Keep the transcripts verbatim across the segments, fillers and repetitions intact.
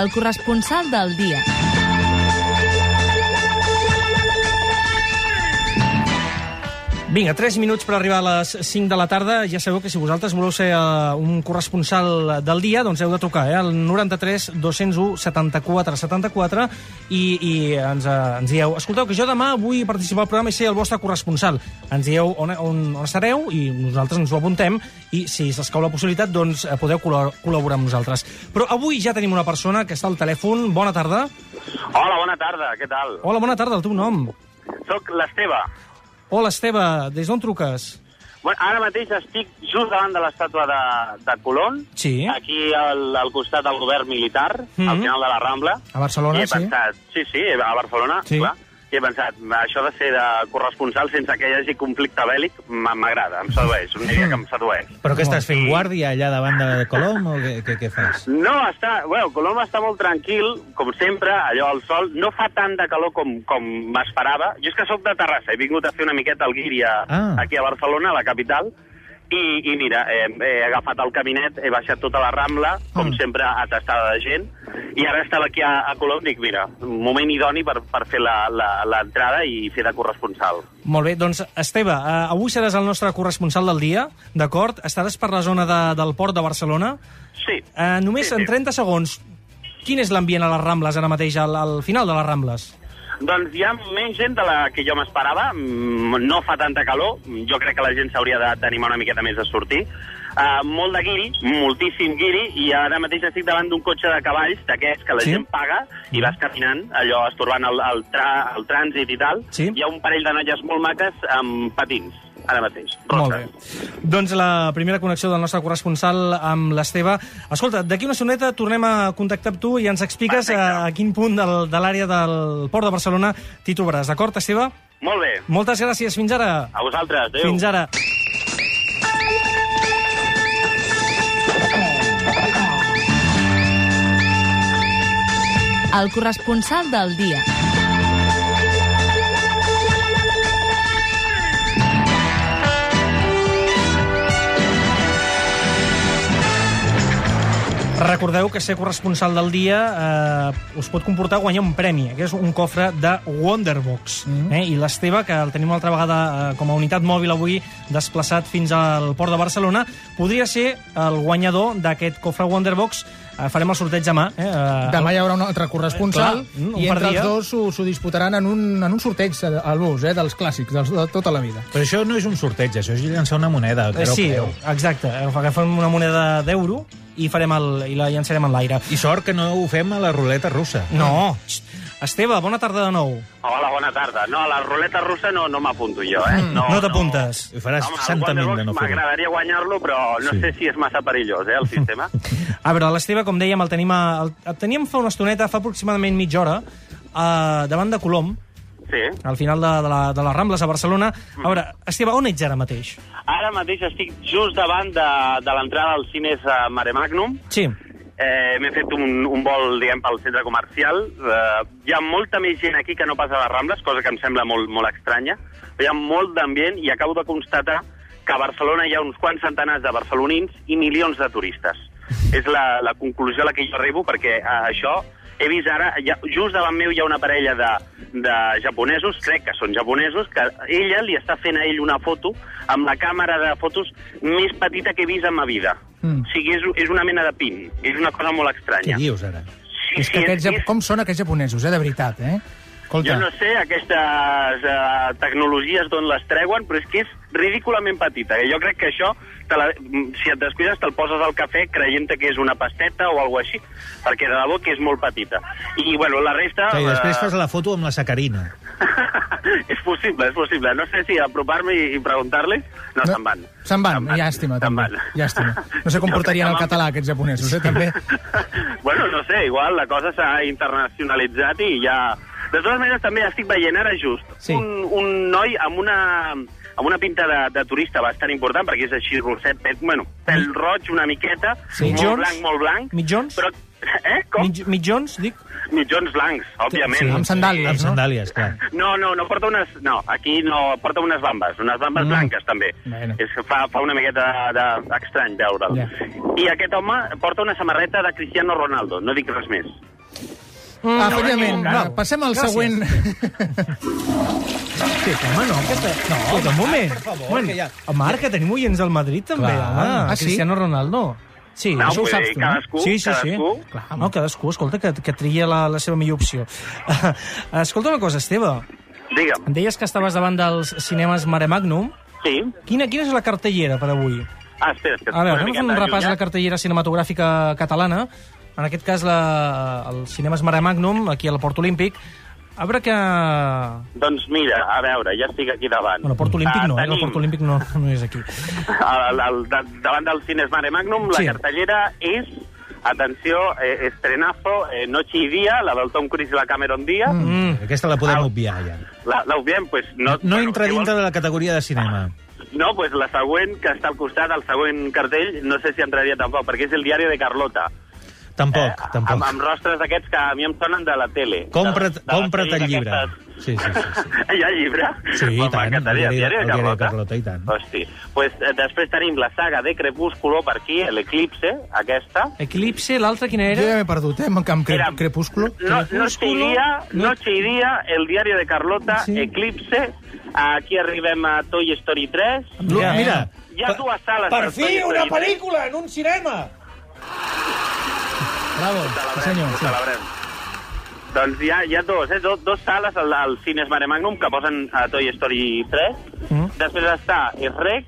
El corresponsal del dia. Vinga, tres minuts per arribar a les cinc de la tarda. Ja sabeu que si vosaltres voleu ser uh, un corresponsal del dia, doncs heu de trucar eh, al noranta-tres dos-cents u setanta-quatre setanta-quatre i, i ens, uh, ens dieu, escolteu, que jo demà vull participar al programa i ser el vostre corresponsal. Ens dieu on, on, on estareu i nosaltres ens ho apuntem i si s'escau la possibilitat, doncs podeu col·laborar amb nosaltres. Però avui ja tenim una persona que està al telèfon. Bona tarda. Hola, bona tarda, què tal? Hola, bona tarda, el teu nom? Soc l'Esteve. Hola, Esteve, des d'on truques? Bueno, ara mateix estic just davant de l'estàtua de, de Colón, sí. Aquí al, al costat del govern militar, mm-hmm. al final de la Rambla. A Barcelona, I he pensat, sí. Sí, sí, a Barcelona, sí. Clar. I he pensat, això de ser de corresponsal sense que hi hagi conflicte bèl·lic m'agrada, em sedueix, una idea que em sedueix. Però què estàs fent, guàrdia allà davant de Colom o què, què, què fas? No, està... Bueno, Colom està molt tranquil, com sempre, allò al sol. No fa tant de calor com, com m'esperava. Jo és que sóc de Terrassa, he vingut a fer una miqueta al guiri a, ah. aquí a Barcelona, a la capital, i, i mira, he, he agafat el caminet, he baixat tota la Rambla, com mm. sempre, atestada de gent, i ara estava aquí a, a Colom, dic, mira, un moment idoni per, per fer l'entrada i fer de corresponsal. Molt bé, doncs, Esteve, uh, avui seràs el nostre corresponsal del dia, d'acord? Estaràs per la zona de, del port de Barcelona. Sí. Uh, només sí, sí. en trenta segons, quin és l'ambient a les Rambles ara mateix, al, al final de les Rambles? Doncs hi ha menys gent de la que jo m'esperava, no fa tanta calor, jo crec que la gent s'hauria d'animar una miqueta més a sortir. Uh, molt de guiri, moltíssim guiri, i ara mateix estic davant d'un cotxe de cavalls, d'aquests que la sí? gent paga, i vas caminant, allò, estorbant el, el, tra, el trànsit i tal. Sí? Hi ha un parell de noies molt maques amb patins, ara mateix, roses. Molt bé. Doncs la primera connexió del nostre corresponsal amb l'Esteve. Escolta, d'aquí una soneta tornem a contactar amb tu i ens expliques a, a quin punt del, de l'àrea del Port de Barcelona t'hi trobaràs. D'acord, Esteve? Molt bé. Moltes gràcies. Fins ara. A vosaltres. Adéu. Fins ara. El corresponsal del dia. Recordeu que ser corresponsal del dia eh, us pot comportar guanyar un premi, que és un cofre de Wonderbox. Mm-hmm. eh? I l'Esteve, que el tenim una altra vegada eh, com a unitat mòbil avui, desplaçat fins al Port de Barcelona, podria ser el guanyador d'aquest cofre Wonderbox. Eh, farem el sorteig demà. Eh? Uh, demà hi haurà un altre corresponsal, eh, clar, i entre els dos s'ho disputaran en un, en un sorteig al bus, eh, dels clàssics, dels, de tota la vida. Però això no és un sorteig, això és llançar una moneda. Eh, sí, creu. Exacte. Agafem una moneda d'euro i farem el, i la llançarem en l'aire. I sort que no ho fem a la ruleta russa. No. Esteve, bona tarda de nou. Hola, bona tarda. No, a la ruleta russa no, no m'apunto jo, eh? No, no t'apuntes. No. Faràs no, santament de no fer-ho. M'agradaria guanyar-lo, però no sí. sé si és massa perillós, eh, el sistema. A veure, l'Esteve, com dèiem, el tenim, a, el, el teníem fa una estoneta, fa aproximadament mitja hora, uh, davant de Colom, sí. al final de, de, la, de les Rambles a Barcelona. A veure, Esteve, on ets ara mateix? Ara mateix estic just davant de, de l'entrada als cines a Mare Magnum. Sí. Eh, M'he fet un, un vol, diguem, pel centre comercial. Eh, hi ha molta més gent aquí que no passa a les Rambles, cosa que em sembla molt, molt estranya. Hi ha molt d'ambient i acabo de constatar que a Barcelona hi ha uns quants centenars de barcelonins i milions de turistes. És la, la conclusió a la que jo arribo, perquè eh, això he vist ara, ja, just davant meu hi ha una parella de, de japonesos, crec que són japonesos, que ella li està fent a ell una foto amb la càmera de fotos més petita que he vist en ma vida. Mm. O sigui, és, és una mena de pin. És una cosa molt estranya. Què dius, ara? Sí, és que sí, aquests, és, com són aquests japonesos, eh, de veritat, eh? Escolta. Jo no sé aquestes uh, tecnologies d'on les treuen, però és que és ridículament petita. Jo crec que això, te la, si et descuides, te'l poses al cafè creient que és una pasteta o alguna així, perquè de debò que és molt petita. I, bueno, la resta... I després fas la foto amb la sacarina. És possible, és possible. No sé si apropar-me i, i preguntar-li... No, no, se'n van. Se'n van, van. Llàstima, també. Llàstima. No sé com portarien el català, aquests japonesos, eh, també. Bueno, no sé, igual la cosa s'ha internacionalitzat i ja... De totes maneres, també estic veient ara just sí. un, un noi amb una, amb una pinta de, de turista bastant important, perquè és així rosset, pet, bueno, pèl roig una miqueta, sí. molt blanc, molt blanc. Mitjons? Però, eh, com? Mig, mitjons, dic? mitjons blancs, òbviament. Sí, amb sandàlies, Amb no? sandàlies, clar. No, no, no porta unes... No, aquí no, porta unes bambes, unes bambes Mm. blanques, també. Bueno. És que fa, fa una miqueta de, de, estrany veure'l. Ja. I aquest home porta una samarreta de Cristiano Ronaldo, no dic res més. Ah, efectivament. no, no. Va, passem al Gràcies. següent... Sí, home, no, aquesta... No, home, un moment. per favor, Un moment. que ja- Marc, que tenim oients del Madrid, també, Clar. home. Ah, sí? Cristiano Ronaldo. Sí, No, això ho vull saps dir, tu, no? cadascú, sí, sí, sí. cadascú. Clar, no, cadascú, escolta, que, que tria la, la seva millor opció. Escolta una cosa, Esteve. Digue'm. Em deies que estaves davant dels cinemes Mare Magnum. Sí. Quina, quina és la cartellera per avui? Ah, espera, espera. A veure, una anem a fer un miqueta repàs a la allunyat. cartellera cinematogràfica catalana. En aquest cas, la, el Cinemes Mare Magnum, aquí al Port Olímpic. A veure que... Doncs mira, a veure, ja estic aquí davant. Bueno, Port Olímpic Ah, no, eh? El tenim Port Olímpic no, no és aquí. al, al, da- davant del Cines Mare Magnum, la Sí. cartellera és, atenció, eh, estrenazo, eh, Noche y Día, la del Tom Cruise i la Cameron Diaz. Mm. Aquesta la podem Au. obviar, ja. La, la obviem, pues no... No bueno, entra si vols- dintre de la categoria de cinema. No, pues la següent, que està al costat, el següent cartell, no sé si entraria tampoc, perquè és el diari de Carlota. Tampoc, Eh, tampoc. Amb, amb rostres d'aquests que a mi em sonen de la tele. Compra't, De- de les compra't el sèries llibre. aquestes. Sí, sí, sí. sí. Hi ha llibre? Sí, i tant, M'encantaria, el diari- diari de el diari de Carlota. Carlota, i tant. Hosti. Pues, eh, després tenim la saga de Crepúsculo per aquí, l'Eclipse, aquesta. Eclipse, l'altra quina Jo era? ja m'he perdut, eh, amb Camp Era- Crepúsculo. No, noche y día, noche y día, el diario de Carlota, Sí. Eclipse. Aquí arribem a Toy Story tres. Mira, mira. Hi ha dues sales Per per fi, Toy una Story tres. pel·lícula en un cinema! Bravo, sí, Celebrem, senyor. ho Sí. celebrem. Doncs hi ha, hi ha dos, eh? dos, dos sales al, al Cines Mare Magnum que posen a Toy Story tres. Mm. Després està el Rec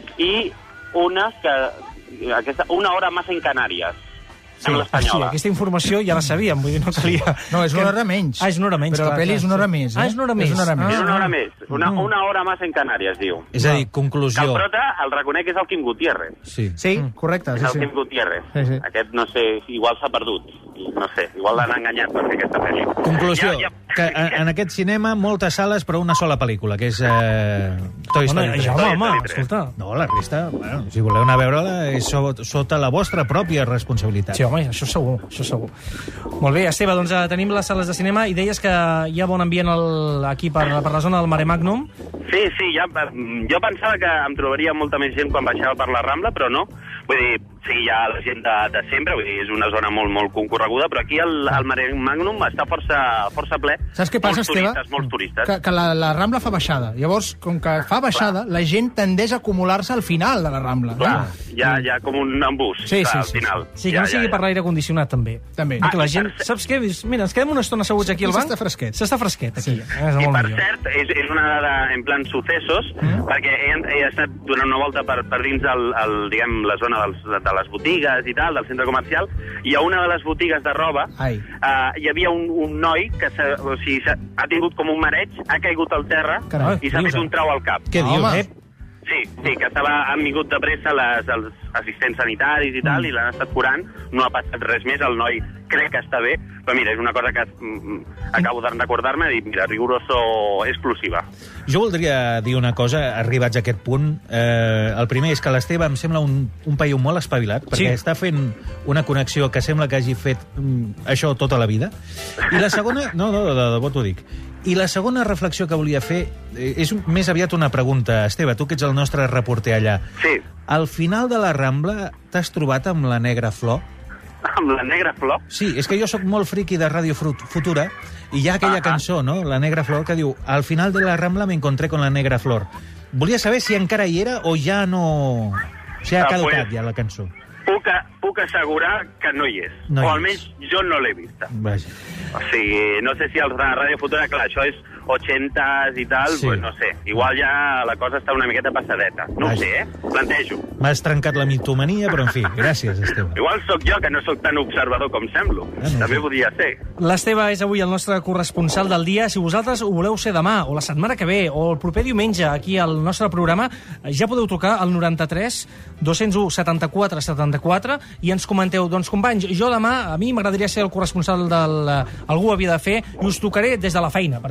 i una que... Aquesta, una hora más en Canàries. Sí, amb sí, l'espanyola. aquesta informació ja la sabíem, vull dir, no calia... No, és una hora menys. Ah, és una hora menys, Però la clar, pel·li clar, és una hora sí. més, eh? Ah, és una hora més. És una hora més. És una hora Ah. més. Una, Mm. una hora más en Canàries, diu. És a dir, Que conclusió. el prota, el reconec, és el Quim Gutiérrez. Sí. Sí, correcte, És sí, el sí. Quim Gutiérrez. Sí, sí. Aquest, no sé, igual s'ha perdut. No sé, igual l'han enganyat per fer aquesta pel·li. Conclusió, Ja, ja. que en, en aquest cinema moltes sales però una sola pel·lícula, que és eh, Toy Story Home, tres. ja, home, home, Toy Story tres. escolta. No, la resta, bueno, si voleu anar a veure-la, és so- sota la vostra pròpia responsabilitat. Sí, home, això segur, això segur. Molt bé, Esteve, doncs eh, tenim les sales de cinema i deies que hi ha bon ambient el, aquí per, per la zona del Mare Magnum. Sí, sí, ja, jo pensava que em trobaria molta més gent quan baixava per la Rambla, però no. Vull dir, sí, hi ha la gent de, de sempre, vull dir, és una zona molt, molt concorreguda, però aquí el, el Mare Magnum està força, força ple. Saps què passa, molts Esteve? Turistes, molts turistes. Que, que la, la Rambla fa baixada. Llavors, com que fa baixada, la gent tendeix a acumular-se al final de la Rambla. Clar, Eh? hi ha, hi ha com un embús Sí, sí, al sí, final. Sí, que ja, no sigui ja, per ja. l'aire condicionat, també. També. I que la Ah, i gent... per- Saps què? Mira, ens quedem una estona asseguts aquí al banc. S'està fresquet. S'està fresquet, aquí. Sí. Eh, és I molt per millor. cert, és, és una dada en plan successos, mm. perquè he, he estat donant una volta per, per dins el, el, diguem, la zona dels, de les botigues i tal, del centre comercial, i a una de les botigues de roba Ai. uh, hi havia un, un noi que s'ha- o sigui, s'ha- ha tingut com un mareig, ha caigut al terra Carai, i s'ha dius, fet eh? un trau al cap. Què dius? Home. Eh? Sí, sí, que estava, han vingut de pressa les, els assistents sanitaris i tal, Mm. i l'han estat curant, no ha passat res més, el noi crec que està bé, però mira, és una cosa que mm, acabo de recordar-me i mira, riguroso exclusiva. Jo voldria dir una cosa, arribats a aquest punt. Eh, el primer és que l'Esteve em sembla un, un paio molt espavilat, perquè Sí. està fent una connexió que sembla que hagi fet mm, això tota la vida. I la segona... No, no, de debò t'ho dic. I la segona reflexió que volia fer eh, és un- més aviat una pregunta. Esteve, tu que ets el nostre reporter allà. Sí, Al final de la Rambla t'has trobat amb la Negra Flor? amb la negra flor. Sí, és que jo sóc molt friqui de Ràdio Fru- Futura i hi ha aquella Ah, ah. cançó, no?, La Negra Flor, que diu al final de la Rambla me encontré con la Negra Flor. Volia saber si encara hi era o ja no... Si ha Ah, caducat pues- ja la cançó. Puc, a- puc assegurar que no hi és. No hi o és. almenys jo no l'he vista. Vaja. O sigui, no sé si els de Ràdio Futura, clar, això és ochentas i tal, Sí. pues no sé. Igual ja la cosa està una miqueta passadeta. No Vaja. ho sé, eh? Plantejo. M'has trencat la mitomania, però en fi, gràcies, Esteve. Igual sóc jo, que no sóc tan observador com semblo. Ah, no, També sí. podria ser. L'Esteve és avui el nostre corresponsal del dia. Si vosaltres ho voleu ser demà, o la setmana que ve, o el proper diumenge aquí al nostre programa, ja podeu trucar al noranta-tres dos cents u setanta-quatre setanta-quatre i ens comenteu, doncs companys, jo demà, a mi m'agradaria ser el corresponsal del... Algú ho havia de fer, i us trucaré des de la feina, per exemple.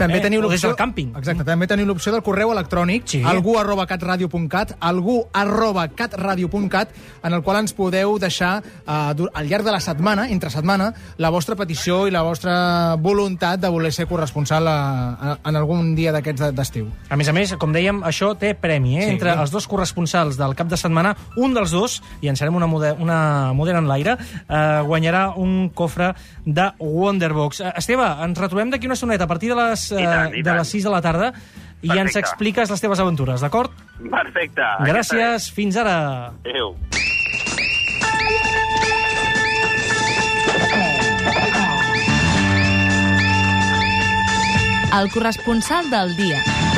També eh? teniu O des l'opció... del càmping. Exacte, també teniu l'opció del correu electrònic, Sí. algú arroba catradio punt cat, algú arroba catradio punt cat, en el qual ens podeu deixar eh, dur- al llarg de la setmana, entre setmana, la vostra petició i la vostra voluntat de voler ser corresponsal a, a, en algun dia d'aquests de- d'estiu. A més a més, com dèiem, això té premi, eh? Sí. Entre els dos corresponsals del cap de setmana, un dels dos, i llançarem una, moder una modera en l'aire, eh, guanyarà un cofre de Wonderbox. Eh, Esteve, ens retrobem d'aquí una estoneta a partir de les, eh, I tant, i de tant. les sis de la tarda i Perfecte. ens expliques les teves aventures, d'acord? Perfecte. Gràcies, fins ara. Adéu. El corresponsal del dia.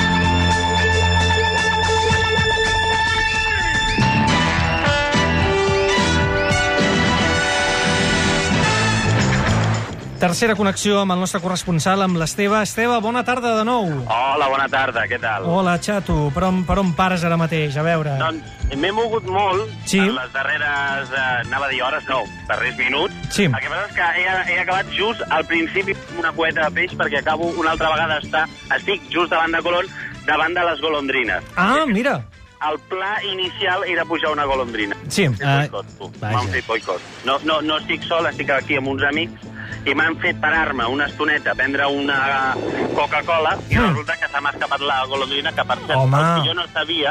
Tercera connexió amb el nostre corresponsal, amb l'Esteve. Esteve, bona tarda de nou. Hola, bona tarda, què tal? Hola, xato. Per on, per on pares ara mateix? A veure. Doncs m'he mogut molt Sí. en les darreres, eh, anava a dir hores, no, darrers minuts. Sí. El que passa és que he, he acabat just al principi amb una cueta de peix perquè acabo una altra vegada estar, estic just davant de Colón, davant de les golondrines. Ah, mira. El pla inicial era pujar una golondrina. Sí. Fet Ah, boicot, tu. vaja. M'han fet boicot. No, no, no estic sol, estic aquí amb uns amics i m'han fet parar-me una estoneta a prendre una Coca-Cola i Mm. resulta que se m'ha escapat la golondrina, que per cert, Home. el que jo no sabia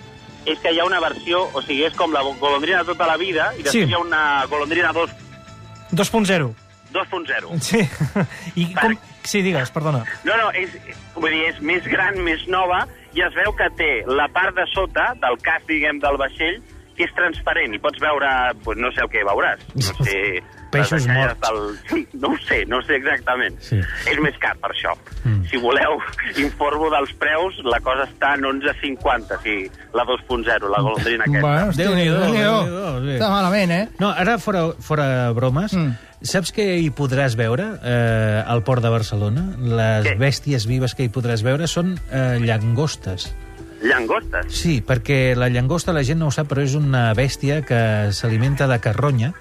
és que hi ha una versió, o sigui, és com la golondrina tota la vida i després Sí. hi ha una golondrina dos dos punt zero. punt zero. Sí. I com... Sí, digues, perdona. No, no, és, vull dir, és més gran, més nova, i es veu que té la part de sota del casc, diguem, del vaixell, que és transparent, i pots veure, pues, no sé el que veuràs. No sé... Peixos les deixalles morts. Del... No ho sé, no ho sé exactament. Sí. És més car, per això. Mm. Si voleu, informo dels preus, la cosa està en onze cinquanta, sí, la dos punt zero, la golondrina aquesta. Bueno, hosti, Déu-n'hi-do, Déu-n'hi-do. Déu-n'hi-do, sí. Està malament, eh? No, ara, fora, fora bromes, Mm. mm. saps què hi podràs veure eh, al port de Barcelona? Les Què? bèsties vives que hi podràs veure són eh, llangostes. Llangostes. Sí, perquè la llangosta, la gent no ho sap, però és una bèstia que s'alimenta de carronya,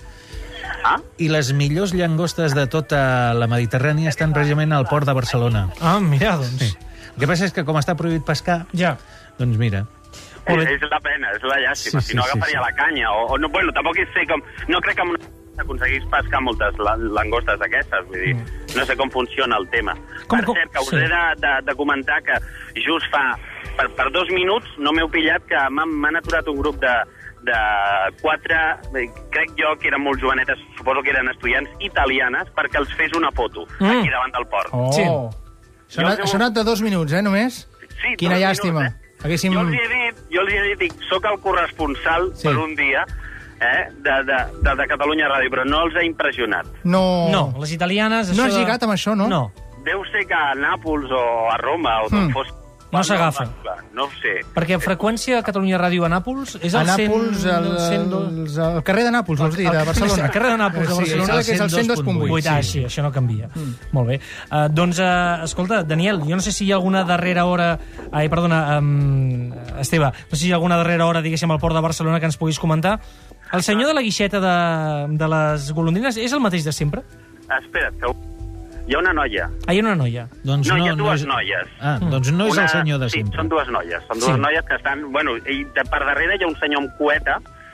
Ah, i les millors llangostes de tota la Mediterrània estan precisament al port de Barcelona. Ah, mira, doncs. Sí. El que passa és que com està prohibit pescar, Ja. doncs mira... és, Molt bé. és la pena, és la llàstima. Sí, sí, si no, sí, agafaria sí. la canya. O, o no, bueno, tampoc és sé com... No crec que amb una aconseguís pescar moltes la- langostes d'aquestes. Vull dir, no sé com funciona el tema. Com- per com- cert, que us sí. he de, de, de comentar que just fa... Per, per dos minuts no m'heu pillat que m'han m'han aturat un grup de, de quatre, eh, crec jo que eren molt jovenetes, suposo que eren estudiants italianes, perquè els fes una foto Mm. aquí davant del port. Oh. Sí. Això ha, això ha anat de dos minuts, eh, només? Sí, Quina dos llàstima. Minuts, eh? Haguéssim... Jo els hi he dit, jo els hi he dit, dic, soc el corresponsal Sí. sí. per un dia eh, de, de, de, de Catalunya Ràdio, però no els ha impressionat. No. No, les italianes... No això has de- lligat amb això, no? No. Deu ser que a Nàpols o a Roma o d'on Mm. fos... No s'agafa. No ho sé. Perquè freqüència a Catalunya Ràdio a Nàpols és A el Nàpols, cent... el, el cent dos. el, el carrer de Nàpols, vols dir, de Barcelona. El carrer de Nàpols, de Sí, Barcelona, que és el cent dos punt vuit. vuit. Ah, sí, això no canvia. Mm. Molt bé. Uh, doncs, uh, escolta, Daniel, jo no sé si hi ha alguna darrera hora... Ai, perdona, um, Esteve, no sé si hi ha alguna darrera hora, diguéssim, al port de Barcelona que ens puguis comentar. El senyor de la guixeta de, de les golondrines és el mateix de sempre? Espera't, que hi ha una noia. Ah, hi ha una noia. Doncs No, hi ha dues és... noies. Ah, doncs no és Una- el senyor de sí, sempre. són dues noies. Són dues Sí. noies que estan... Bueno, i de, per darrere hi ha un senyor amb cueta,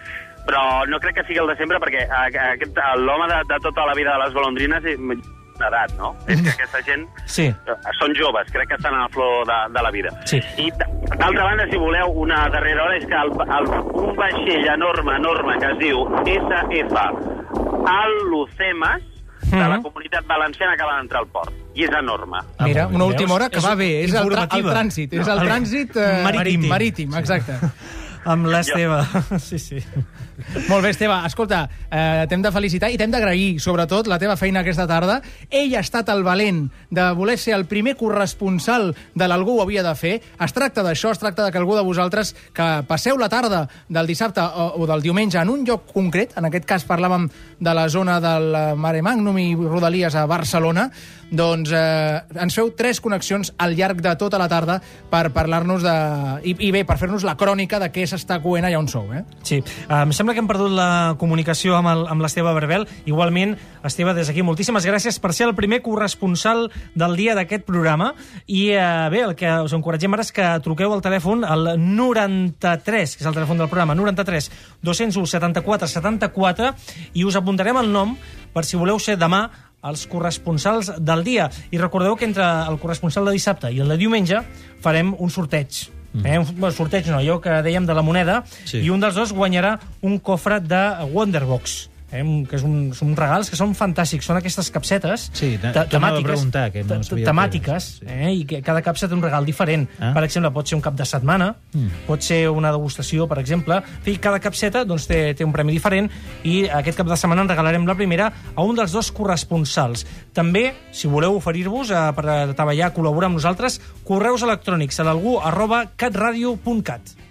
però no crec que sigui el de sempre, perquè a- a- aquest- l'home de, de tota la vida de les golondrines és d'edat, no? És que aquesta gent Sí. eh, són joves, crec que estan a la flor de, de la vida. Sí. I d- d'altra banda, si voleu, una darrera hora és que el, el, un vaixell enorme, enorme, que es diu S F Al·Lucemes, de la Mhm. Comunitat Valenciana, acaba d'entrar al port. I és enorme. Ah, Mira, molt bé. una última Veus? hora que És va bé. És el, tra el informativa. trànsit. És No, el el- trànsit eh, marítim. marítim, exacte. Amb l'Esteve. Sí, sí. Molt bé, Esteve. Escolta, eh, t'hem de felicitar i t'hem d'agrair, sobretot, la teva feina aquesta tarda. Ell ha estat el valent de voler ser el primer corresponsal de l'Algú ho havia de fer. Es tracta d'això, es tracta de que algú de vosaltres que passeu la tarda del dissabte o, o del diumenge en un lloc concret, en aquest cas parlàvem de la zona del Mare Magnum i Rodalies a Barcelona, doncs eh, ens feu tres connexions al llarg de tota la tarda per parlar-nos de... I, i bé, per fer-nos la crònica de què s'està coent allà on sou, eh? Sí, em sembla que hem perdut la comunicació amb el- amb l'Esteve Barbel. Igualment, Esteve, des d'aquí, moltíssimes gràcies per ser el primer corresponsal del dia d'aquest programa. I eh, bé, el que us encoratgem ara és que truqueu al telèfon al noranta-tres, que és el telèfon del programa, noranta-tres dos cents u setanta-quatre setanta-quatre, i us apuntarem el nom per si voleu ser demà els corresponsals del dia. I recordeu que entre el corresponsal de dissabte i el de diumenge farem un sorteig. Eh, un bueno, sorteig no, allò que dèiem de la moneda, Sí. i un dels dos guanyarà un cofre de Wonderbox, eh, que és un, són regals que són fantàstics. Són aquestes capsetes Sí, te- te- t'anava a temàtiques, preguntar, que no te- sabia temàtiques, què eh, i que cada capsa té un regal diferent. Ah. Per exemple, pot ser un cap de setmana, Mm. pot ser una degustació, per exemple. En fi, cada capseta doncs, té, té un premi diferent, i aquest cap de setmana en regalarem la primera a un dels dos corresponsals. També, si voleu oferir-vos eh, per treballar, col·laborar amb nosaltres, correus electrònics a l'algú arroba catradio punt cat.